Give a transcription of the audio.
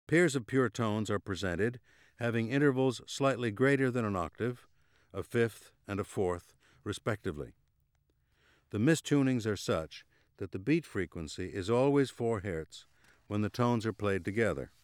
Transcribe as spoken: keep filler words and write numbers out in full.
Pairs of pure tones are presented, having intervals slightly greater than an octave, a fifth and a fourth, respectively. The mistunings are such that the beat frequency is always four hertz when the tones are played together.